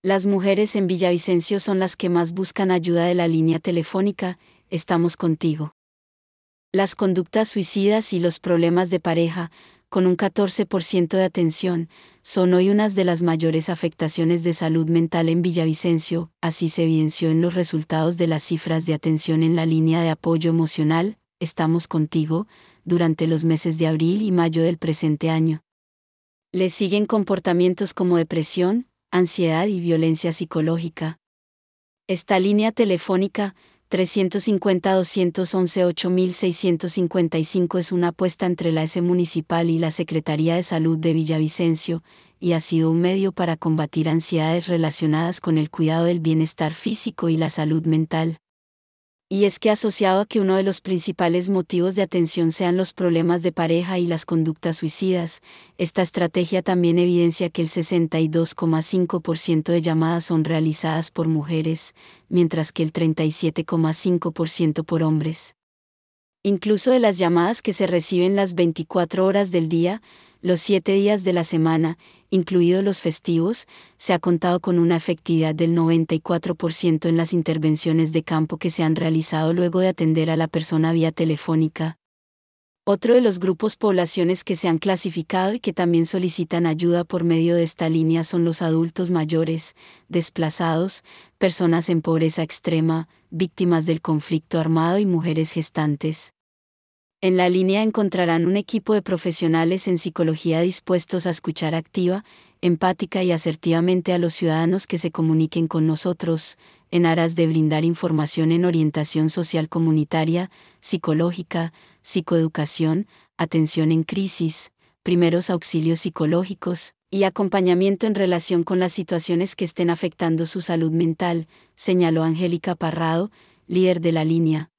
Las mujeres en Villavicencio son las que más buscan ayuda de la línea telefónica, estamos contigo. Las conductas suicidas y los problemas de pareja, con un 14% de atención, son hoy unas de las mayores afectaciones de salud mental en Villavicencio, así se evidenció en los resultados de las cifras de atención en la línea de apoyo emocional, Estamos contigo, durante los meses de abril y mayo del presente año. Le siguen comportamientos como depresión, ansiedad y violencia psicológica. Esta línea telefónica, 350-211-8655 es una apuesta entre la ES Municipal y la Secretaría de Salud de Villavicencio, y ha sido un medio para combatir ansiedades relacionadas con el cuidado del bienestar físico y la salud mental. Y es que asociado a que uno de los principales motivos de atención sean los problemas de pareja y las conductas suicidas, esta estrategia también evidencia que el 62,5% de llamadas son realizadas por mujeres, mientras que el 37,5% por hombres. Incluso de las llamadas que se reciben las 24 horas del día, los 7 días de la semana, incluidos los festivos, se ha contado con una efectividad del 94% en las intervenciones de campo que se han realizado luego de atender a la persona vía telefónica. Otro de los grupos poblaciones que se han clasificado y que también solicitan ayuda por medio de esta línea son los adultos mayores, desplazados, personas en pobreza extrema, víctimas del conflicto armado y mujeres gestantes. En la línea encontrarán un equipo de profesionales en psicología dispuestos a escuchar activa, empática y asertivamente a los ciudadanos que se comuniquen con nosotros, en aras de brindar información en orientación social comunitaria, psicológica, psicoeducación, atención en crisis, primeros auxilios psicológicos, y acompañamiento en relación con las situaciones que estén afectando su salud mental, señaló Angélica Parrado, líder de la línea.